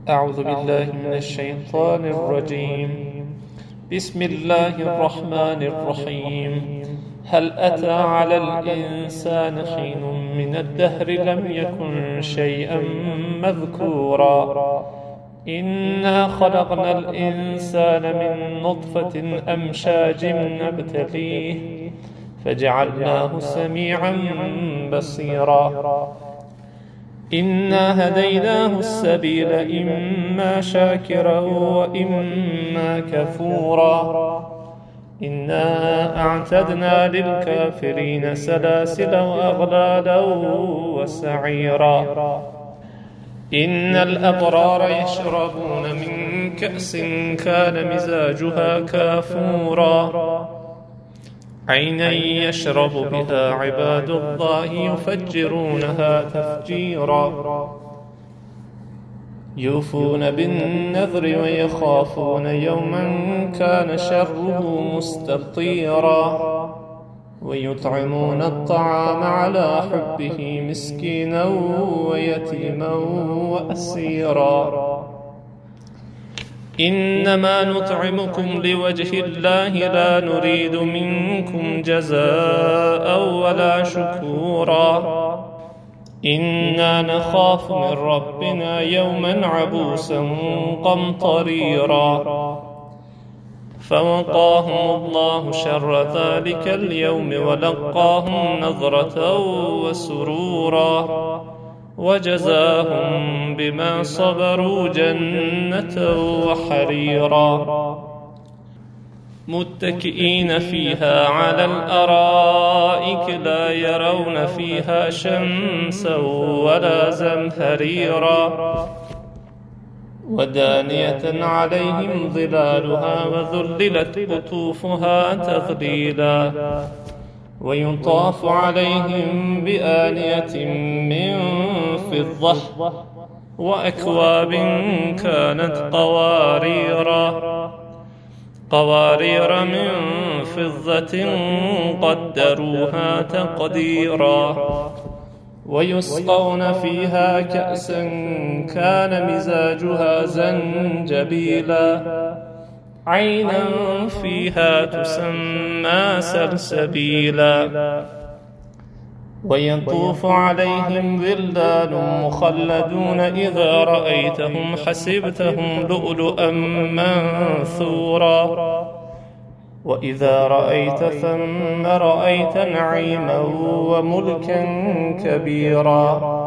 أعوذ بالله من الشيطان الرجيم. بسم الله الرحمن الرحيم. هل أتى على الإنسان حين من الدهر لم يكن شيئا مذكورا إنا خلقنا الإنسان من نطفة أمشاج نبتليه فجعلناه سميعا بصيرا إنا هديناه السبيل إما شاكرا وإما كفورا إنا أعتدنا للكافرين سلاسل وأغلالا وسعيرا إن الأبرار يشربون من كأس كان مزاجها كافورا عينا يشرب بها عباد الله يفجرونها تفجيرا يوفون بالنذر ويخافون يوما كان شره مستطيرا ويطعمون الطعام على حبه مسكينا ويتيما وأسيرا إنما نطعمكم لوجه الله لا نريد منكم جزاء ولا شكورا إنا نخاف من ربنا يوما عبوسا قمطريرا فوقاهم الله شر ذلك اليوم ولقاهم نظرة وسرورا وجزاهم بما صبروا جنة وحريرا متكئين فيها على الأرائك لا يرون فيها شمسا ولا زمهريرا ودانية عليهم ظلالها وذللت قطوفها تذليلا ويطاف عليهم بآنية من فضة وأكواب كانت قوارير من فضة قدروها تقديرا ويسقون فيها كأسا كان مزاجها زنجبيلا عينا فيها تسمى سلسبيلا ويطوف عليهم ولدان مخلدون إذا رأيتهم حسبتهم لؤلؤا منثورا وإذا رأيت ثم رأيت نعيما وملكا كبيرا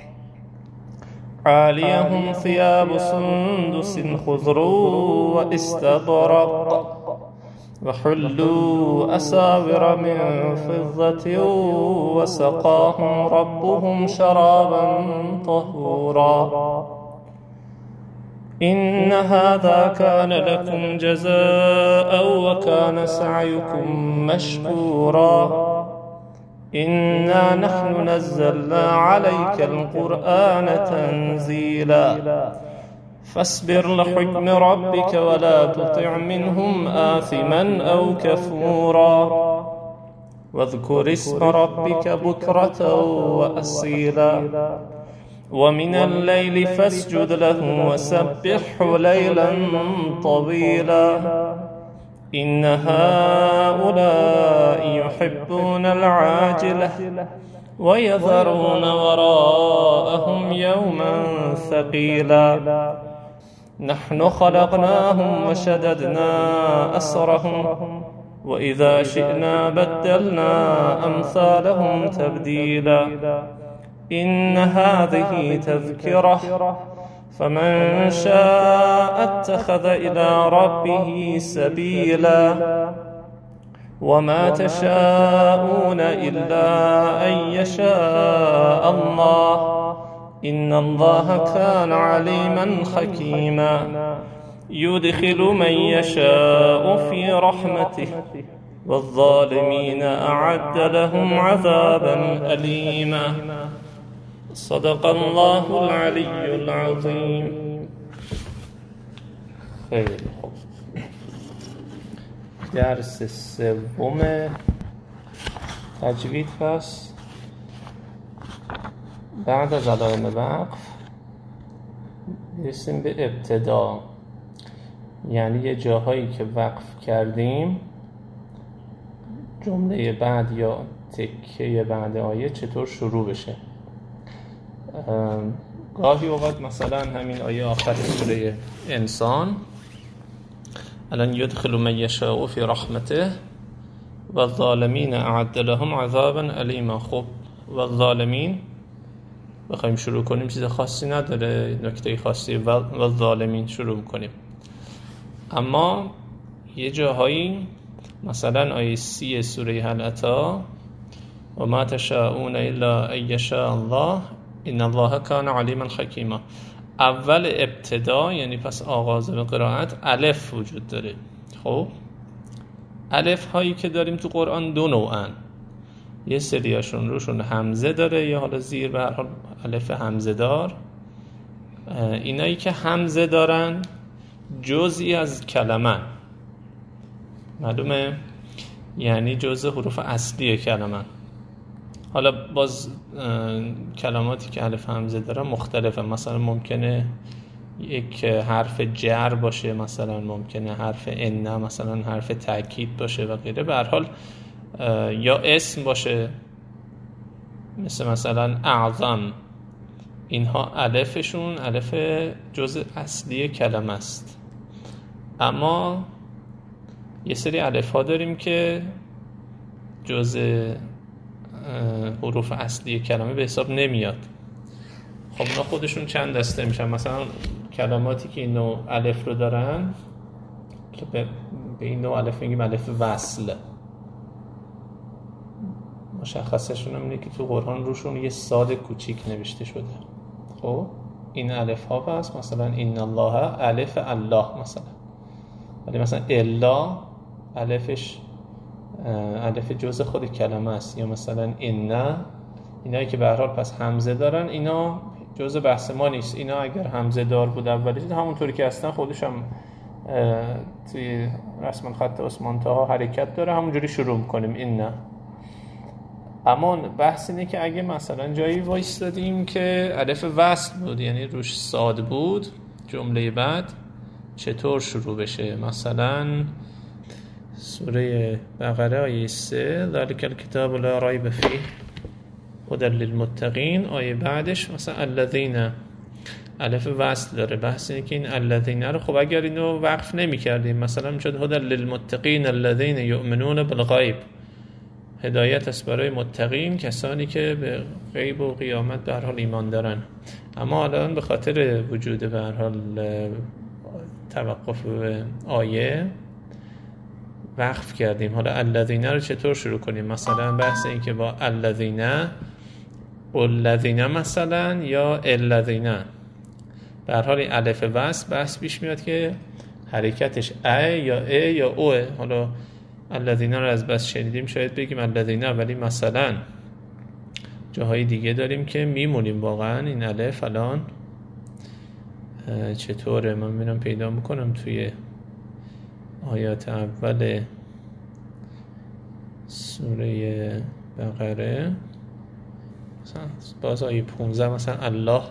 عاليهم ثياب سندس خضر واستبرق وحلوا أساور من فضة وسقاهم ربهم شرابا طهورا إن هذا كان لكم جزاء وكان سعيكم مشكورا إنا نحن نزلنا عليك القرآن تنزيلا فاصبر لحكم ربك ولا تطع منهم آثما أو كفورا واذكر اسم ربك بكرة وأصيلا ومن الليل فاسجد له وسبحه ليلا طويلا إن هؤلاء يحبون العاجلة ويذرون وراءهم يوما ثقيلا نحن خلقناهم وشددنا أسرهم وإذا شئنا بدلنا أمثالهم تبديلا إن هذه تذكرة فمن شاء اتخذ إلى ربه سبيلا وما تشاءون إلا أن يشاء الله إن الله كان عليما حكيما يدخل من يشاء في رحمته والظالمين أعد لهم عذابا أليما صدق الله العلي العظيم. خیلی خوب. درس سوم تجوید پس بعد از علائم وقف برسیم به ابتدا، یعنی یه جاهایی که وقف کردیم جمله بعد یا تکه بعد آیه چطور شروع بشه. گاهی اوقات مثلا همین آیه آخر سوره انسان، الان یدخل من یشاء فی رحمته و الظالمین اعد لهم عذابا الیما. خب و الظالمین بخوایم شروع کنیم چیز خاصی نداره، نکته خاصی و الظالمین شروع میکنیم. اما یه جاهایی مثلا آیه 30 سوره هل اتی و ما تشاءون الا ان یشاء الله ان الله کان علیما حکیما، اول ابتدا یعنی پس آغاز به قرائت الف وجود داره. خب الف هایی که داریم تو قرآن دو نوعن، یه سریاشون روشون همزه داره یا حالا زیر به هر حال الف همزه دار. اینایی که همزه دارن جزئی از کلمه، معلومه؟ یعنی جزء حروف اصلی کلمه. حالا باز کلماتی که الف همزه دارن مختلفه، مثلا ممکنه یک حرف جر باشه، مثلا ممکنه حرف ان، مثلا حرف تاکید باشه و غیره. به هر حال یا اسم باشه مثلا اعظم، اینها الفشون الف جزء اصلی کلمه است. اما یه سری الف ها داریم که جزء حروف اصلی کلمه به حساب نمیاد. خب اونا خودشون چند دسته میشن. مثلا کلماتی که این نوع الف رو دارن که به این نوع الف میگیم الف وصل. مشخصشون هم اینه که تو قرآن روشون یه صاد کوچیک نوشته شده. خب این الف ها هست، مثلا این الله الف الله مثلا، ولی مثلا الا الفش الف جزء خود کلمه است. یا مثلا اینایی که به هر حال پس همزه دارن اینا جزء بحث ما نیست. اینا اگر همزه دار بود اولی همونطوری که هستن خودش هم توی رسم الخط عثمان طاها حرکت داره، همونجوری شروع میکنیم این نه. اما بحث اینه که اگه مثلا جایی وایستادیم که الف وصل بود یعنی روش صاد بود، جمله بعد چطور شروع بشه؟ مثلا سوره بقره آیه 3 ذالک الکتاب لا ریب فیه هدی للمتقین، آیه بعدش مثلا الذین الف وصل داره. بحث اینه که این الذین رو خب اگر اینو وقف نمی کردیم مثلا میشد هدی للمتقین الذین یؤمنون بالغیب، هدایت است برای متقین، کسانی که به غیب و قیامت به هر حال ایمان دارن. اما الان به خاطر وجود به هر حال توقف آیه وقف کردیم. حالا الذین رو چطور شروع کنیم؟ مثلا بحث این که با الذین مثلا یا الذین به هر حال الف وصل بحث پیش میاد که حرکتش ا یا او. حالا الذین رو از بس شنیدیم شاید بگیم الذین، ولی مثلا جاهای دیگه داریم که میمونیم واقعا این الف. الان چطوره؟ من میرم پیدا میکنم توی آیات اول سوره بقره، مثلا باز آیه 15 مثلا الله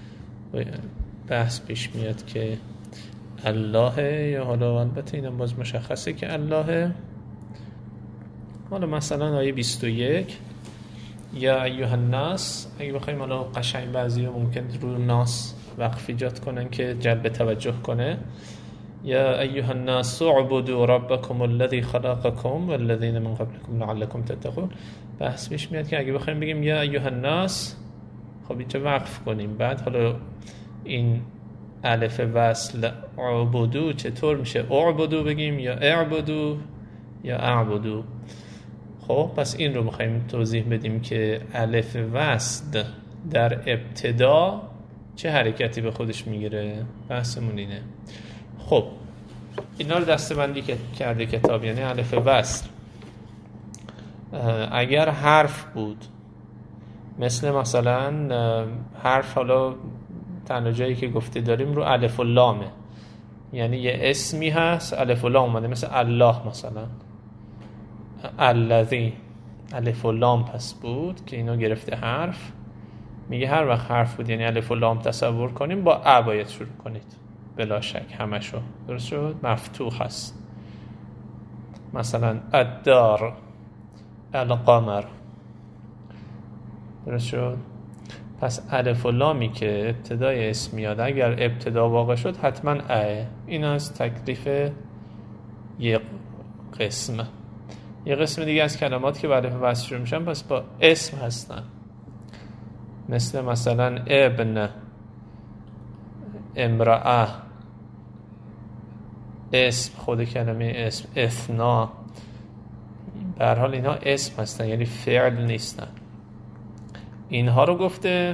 بحث پیش میاد که الله، یا حالا البته اینم باز مشخصه که الله. حالا مثلا آیه 21 یا ایها الناس، اگه بخوایم حالا قشنگ بعضی ممکن رو ناس وقف ایجاد کنن که جلب توجه کنه، یا ایها الناس اعبدوا ربکم الذی خلقکم والذین من قبلکم لعلکم تتقون. بحث پیش میاد که اگه بخوایم بگیم یا ایها الناس، خب اینجا وقف کنیم، بعد حالا این الف وصل اعبدو چطور میشه؟ اعبدو بگیم یا اعبدو یا اعبدو. خب پس این رو میخوایم توضیح بدیم که الف وصل در ابتدا چه حرکتی به خودش میگیره. بحثمون اینه. خب اینا رو دسته‌بندی کرده کتاب، یعنی الف وصل اگر حرف بود، مثلا حرف، حالا تنها جایی که گفته داریم رو الف و لامه، یعنی یه اسمی هست الف و لام اومده، مثل الله مثلا الذی الف و لام پس بود که اینو گرفته حرف، میگه هر وقت حرف بود یعنی الف و لام تصور کنیم با ا باید شروع کنید بلا شک همشو. درست شد؟ مفتوح هست. مثلا الدار، القمر. درست شد؟ پس الف و لامی که ابتدای اسم میاد اگر ابتدا واقع شد حتما ا. این از تکلیف یک قسم. یه قسم دیگه از کلمات که با الف وصل شروع میشن پس با اسم هستن، مثلا ابن، امرأه، اسم، خود کلمه اسم، اثنا. به هر حال اینها اسم هستن یعنی فعل نیستن. اینها رو گفته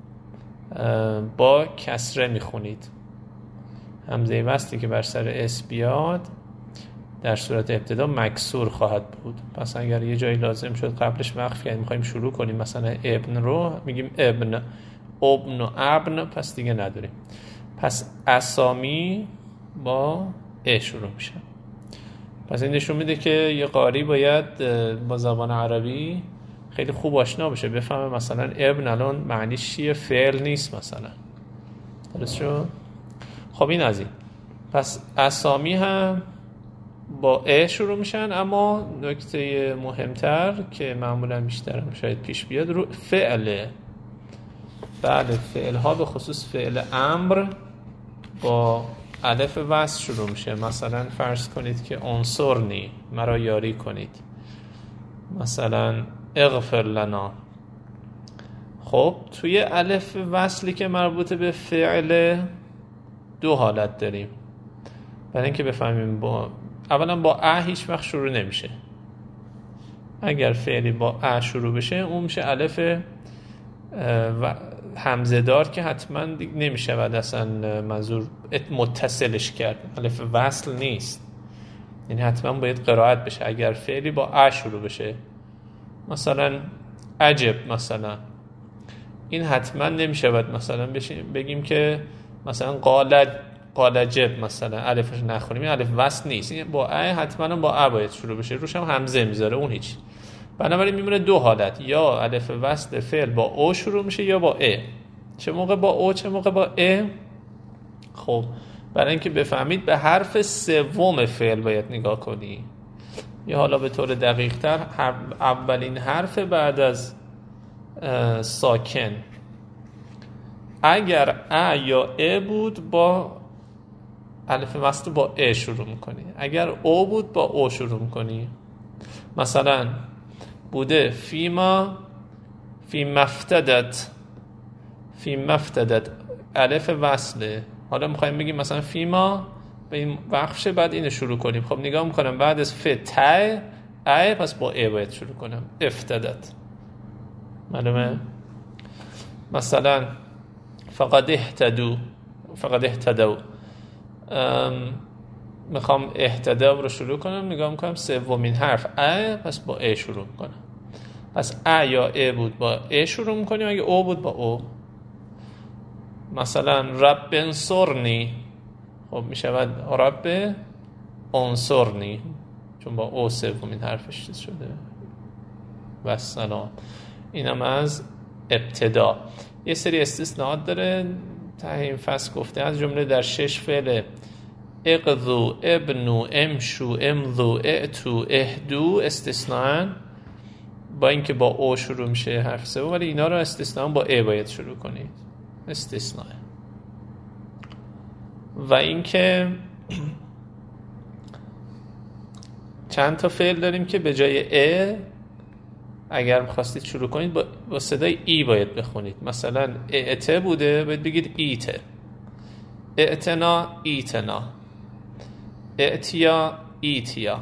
با کسره میخونید. همزه وصلی که بر سر اسم بیاد در صورت ابتدا مکسور خواهد بود. پس اگر یه جایی لازم شد قبلش وقف یعنی میخوایم شروع کنیم مثلا ابن رو میگیم ابن، ابن و ابن، پس دیگه نداریم. پس اسامی با ا شروع میشن. پس این نشون میده که یه قاری باید با زبان عربی خیلی خوب آشنا بشه، بفهمه مثلا ابن الان معنیش چیه، فعل نیست مثلا. درست شد؟ خب این از این. پس اسامی هم با ا شروع میشن، اما نکته مهمتر که معمولا بیشتر هم شاید پیش بیاد رو فعله. بله، فعل ها به خصوص فعل امر با الف وصل شروع میشه. مثلا فرض کنید که انصرنی، مرا یاری کنید. مثلا اغفر لنا. خب توی الف وصلی که مربوط به فعل دو حالت داریم. برای اینکه بفهمیم اولا با ا هیچ وقت شروع نمیشه. اگر فعلی با ا شروع بشه اون میشه الف همزه دار که حتما نمیشه بعد اصلا منظور متصلش کرد، الف وصل نیست، یعنی حتما باید قرائت بشه. اگر فعلی با ا شروع بشه مثلا عجب، مثلا این حتما نمیشه بعد مثلا بگیم که مثلا قال جب، مثلا الفش نخونیم، این الف وصل نیست، این با ا حتما با ا باید شروع بشه، روش هم همزه میذاره اون هیچ. بنابراین میمونه دو حالت، یا الف وصل فعل با او شروع میشه یا با ا. چه موقع با او چه موقع با ا؟ خب برای اینکه بفهمید به حرف سوم فعل باید نگاه کنی، یا حالا به طور دقیق تر اولین حرف بعد از ساکن. اگر ا یا ا بود با الف وصل با ا شروع میکنی، اگر او بود با او شروع میکنی. مثلا بوده فی مفتدت الف وصله، حالا میخوایم بگیم مثلا فیما به این وقفشه بعد اینو شروع کنیم. خب نگاه میکنم بعد از ف ت ا، پس با ا باید شروع کنم، افتدت. معلومه؟ مثلا فقد اهتدوا میخوام اهتدوا رو شروع کنم، نگاه میکنم سومین حرف ا، پس با ا شروع میکنم. پس ا یا ا بود با ا شروع میکنیم، اگه او بود با او. مثلا رب انصرنی، خب میشود رب انصرنی چون با او سومین حرفش چیز شده. و سلام. اینم از ابتدا. یه سری استثناءات داره ته این فصل گفته، از جمله در 6 فعل اقضوا، ابنوا، امشوا، امضوا، ائتوا، اهدوا استثناء با اینکه با او شروع میشه حرف سوم، ولی اینا رو استثناء با ا باید شروع کنید. استثناء. و اینکه چند تا فعل داریم که به جای ا اگر می‌خواستید شروع کنید با صدای ای باید بخونید. مثلا اعت بوده باید بگید ایت، اعتنا ایتنا، اعتیا ایتیا،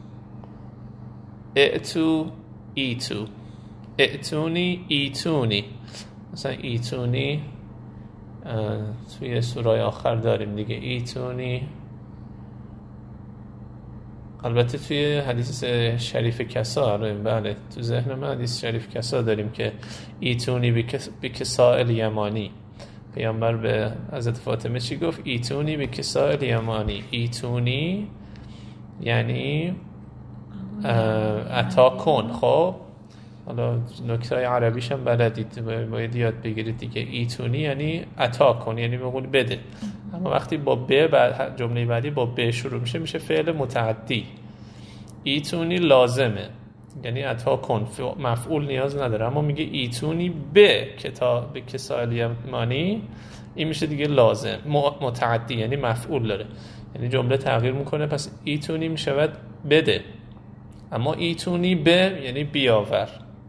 اعتو ایتو، اعتونی ایتونی. مثلا ایتونی توی سورای آخر داریم دیگه، ایتونی. البته توی حدیث شریف کسا، بله تو ذهن من حدیث شریف کسا داریم که ایتونی بی کساء الیمانی. پیامبر به حضرت فاطمه چی گفت؟ ایتونی بی کساء الیمانی. ایتونی یعنی عطا کن. خب حالا نکته‌های عربیش هم بلدید، باید یاد بگیرید دیگه. ایتونی یعنی عطا کن، یعنی بقول بده. اما وقتی با ب بعد جمله بعدی با ب شروع میشه فعل متعدی. ایتونی لازمه، یعنی عطا کن، مفعول نیاز نداره. اما میگه ایتونی به کتاب کسالی مانی، این میشه دیگه لازم، متعدی یعنی مفعول داره، یعنی جمله تغییر میکنه. پس ایتونی میشود بده، اما ایتونی به یعنی بیاور.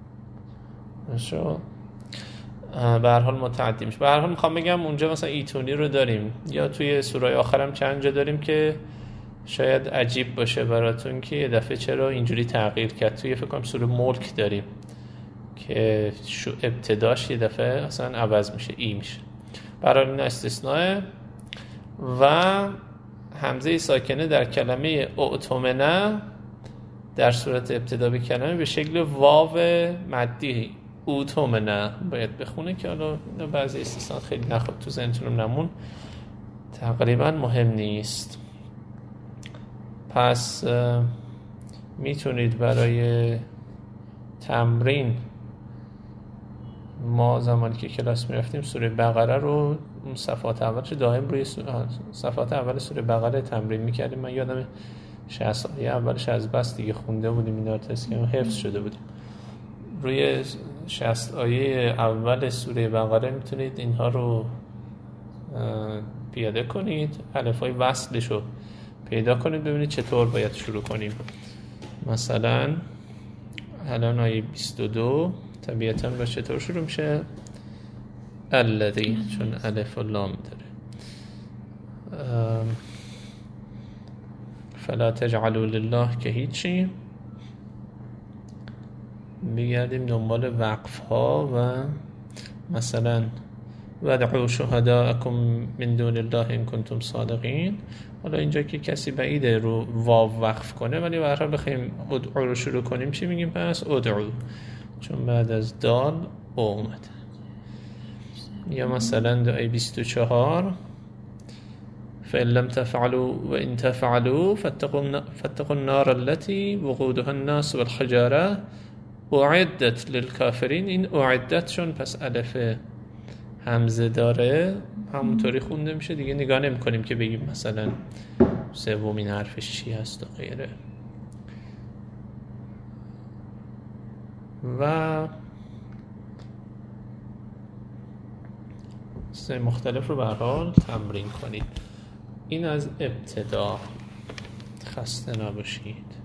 به هر حال متعدی میشه. به هر حال میخوام بگم اونجا مثلا ایتونی رو داریم، یا توی سورای آخرم چند جا داریم که شاید عجیب باشه براتون که یه دفعه چرا اینجوری تغییر کرد. توی فکر کنم سوره ملک داریم که ابتداش یه دفعه اصلا عوض میشه، ای میشه. برای این استثناء. و همزه ساکنه در کلمه اؤتمنه در صورت ابتدا به کلمه به شکل واو مدی اوتومنه باید بخونه، که حالا بعضی استثناءات خیلی نخواد تو ذهنتون نمون، تقریبا مهم نیست. پس میتونید برای تمرین، ما زمانی که کلاس میرفتیم سوره بقره رو صفحات اولش دائم روی صفحات اول سوره بقره تمرین میکردیم. من یادم 60 آیه اولش از بس دیگه خونده بودیم، اینا تسکیم حفظ شده بودیم. روی 60 آیه اول سوره بقره میتونید اینها رو پیاده کنید، الفای وصلش رو پیدا کنید، ببینید چطور باید شروع کنیم. مثلا الان آیه 22 طبیعتاً با چطور شروع میشه؟ الذی، چون الف و لام داره. فلا تجعلوا لله که هیچی. میگردیم دنبال وقف ها و مثلا ودعوا شهداءکم من دون الله ان کنتم صادقین. حالا اینجا که کسی بعیده رو واو وقف کنه، ولی به هر حال بخوایم ادعو رو شروع کنیم چی میگیم؟ پس ادعو، چون بعد از دال او اومد. یا مثلا دعای 24 فإن لم تفعلوا وإن تفعلوا فاتقوا النار التي وقودها الناس والحجارة اعدت للكافرین. این اعدت چون پس الف همزه داره همونطوری خونده میشه دیگه، نگاه نمی کنیم که بگیم مثلا سومین حرفش چی هست و غیره. و سه مختلف رو به هر حال تمرین کنید. این از ابتدا. خسته نباشید.